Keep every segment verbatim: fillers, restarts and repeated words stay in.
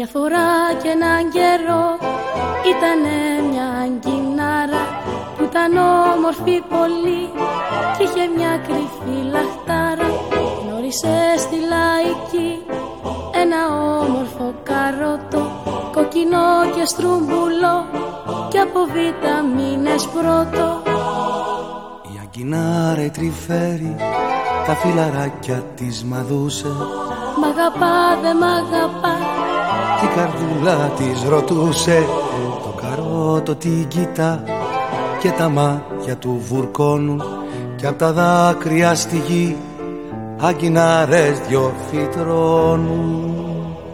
Μια φορά και έναν καιρό ήτανε μια αγκινάρα που ήταν όμορφη πολύ κι είχε μια κρυφή λαχτάρα. Γνώρισε στη Λαϊκή ένα όμορφο καρότο, κοκκινό και στρούμπουλο και από βιταμίνες πρώτο. Η αγκινάρα η τρυφέρη τα φιλαράκια της μαδούσε. Μ' αγαπά δε μ' αγαπά, την καρδούλα της ρωτούσε. Το καρότο την κοιτά και τα μάτια του βουρκώνουν κι απ' τα δάκρυα στη γη αγκινάρες δυο φυτρώνουν.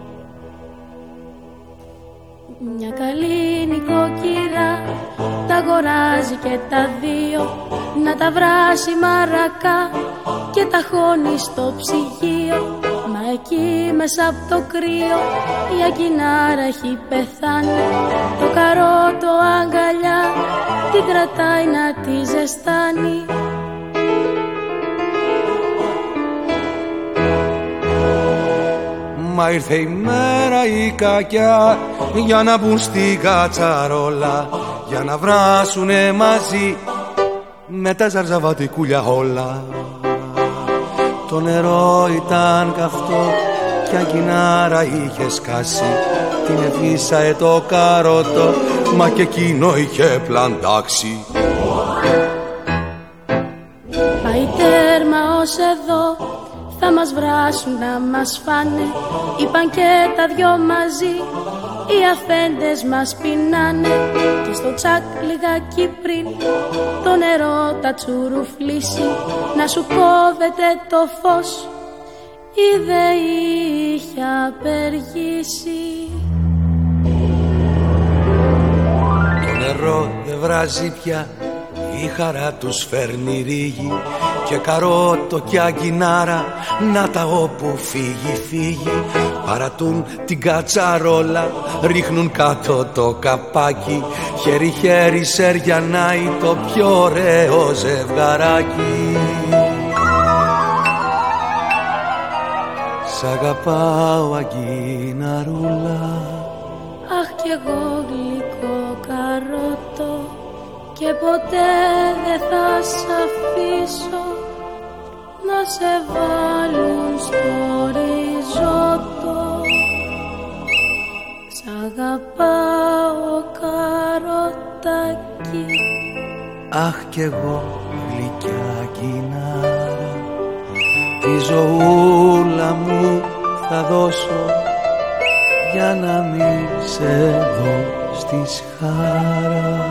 Μια καλή νοικοκυρά τα αγοράζει και τα δύο, να τα βράσει μαρακά και τα χώνει στο ψυγείο. Μα εκεί μέσα από το κρύο η αγκινάρα έχει πεθάνει. Το καρότο αγκαλιά την κρατάει να τη ζεστάνει. Μα ήρθε η μέρα η κακιά για να μπουν στην κατσαρόλα, για να βράσουνε μαζί με τα ζαρζαβατικούλια όλα. Το νερό ήταν καυτό κι αγκινάρα είχε σκάσει, την εφίσαε το καρότο μα και εκείνο είχε πλαντάξει. Πάει τέρμα ως εδώ, θα μας βράσουν να μας φάνε. Είπαν και τα δυο μαζί, οι αφέντες μας πεινάνε. Και στο τσακ λιγάκι πριν το νερό τα τσουρουφλήσει, να σου κόβεται το φως ή δε είχε απεργήσει. Το νερό δεν βράζει πια, η χαρά τους φέρνει ρίγη και καρότο και αγκινάρα να τα όπου φύγει φύγει. Παρατούν την κατσαρόλα, ρίχνουν κάτω το καπάκι, χέρι χέρι σεριανάει το πιο ωραίο ζευγαράκι. Σ' αγαπάω αγκιναρούλα, αχ κι εγώ γλυκό καρότο, και ποτέ δεν θα σ' αφήσω να σε βάλουν στο ριζότο. Σ' αγαπάω καροτάκι, αχ κι εγώ γλυκιά αγκινάρα, τη ζωούλα μου θα δώσω για να μην σε δω στη σχάρα.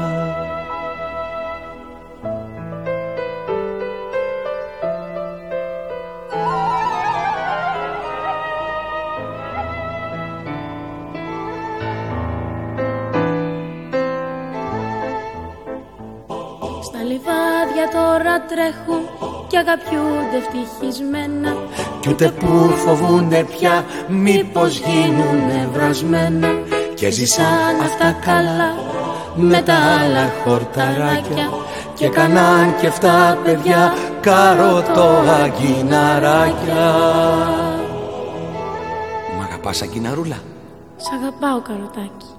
Στα λιβάδια τώρα τρέχουν κι αγαπιούνται ευτυχισμένα, κι ούτε που φοβούνται πια μήπως γίνουνε βρασμένα. Και ζήσαν αυτά καλά με τα άλλα χορταράκια και κανάν και αυτά παιδιά καρότο αγκιναράκια. Μ' αγαπάς αγκιναρούλα? Σ' αγαπάω καροτάκι.